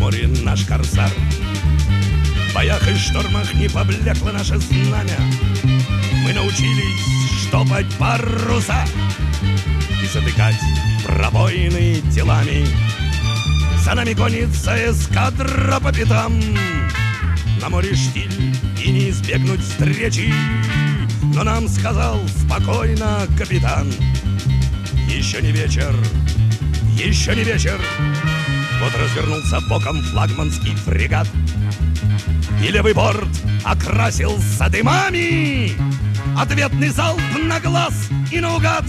море наш корсар. В боях и штормах не поблекло наше знамя. Мы научились штопать паруса и затыкать пробоины делами. За нами гонится эскадра по пятам. На море штиль и не избегнуть встречи. Но нам сказал спокойно капитан: еще не вечер, еще не вечер. Вот развернулся боком флагманский фрегат, и левый борт окрасился дымами. Ответный залп на глаз и наугад.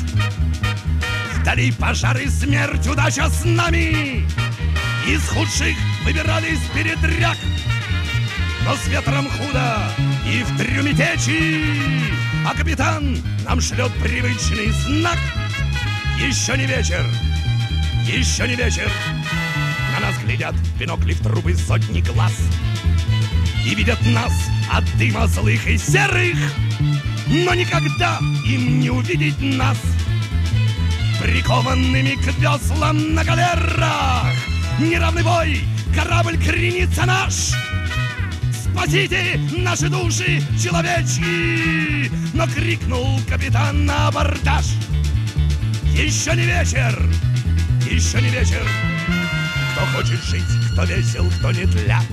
Вдали пожары, смерть, удача с нами. Из худших выбирались передряг, но с ветром худо и в трюме течи. А капитан нам шлет привычный знак: еще не вечер, еще не вечер. На нас глядят в бинокли, в трубы сотни глаз, и видят нас от дыма злых и серых, но никогда им не увидеть нас прикованными к веслам на галерах. Неравный бой, корабль кренится наш. Спасите наши души человечьи! Но крикнул капитан на абордаж: еще не вечер, еще не вечер. Кто хочет жить, кто весел, кто не тля,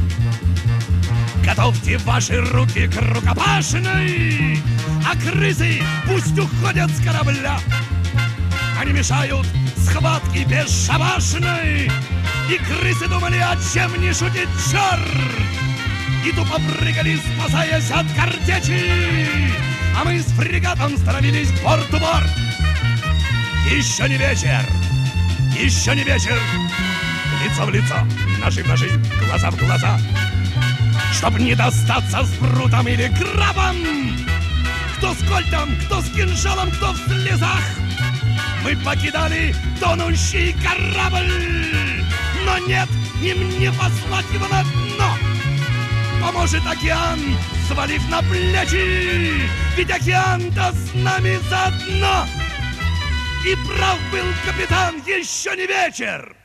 готовьте ваши руки к рукопашной. А крысы пусть уходят с корабля. Они мешают схватке бесшабашной. И крысы думали, о чем не шутит черт, и тупо прыгали, спасаясь от картечи. А мы с фрегатом становились борт-у-борт. Еще не вечер, еще не вечер. Лицо в лицо, ножи в ножи, глаза в глаза, чтоб не достаться с прутом или крабом. Кто с кольтом, кто с кинжалом, кто в слезах. Мы покидали тонущий корабль, но нет, им не послать его на дно. Поможет океан, свалив на плечи, ведь океан-то с нами заодно. И прав был капитан, еще не вечер.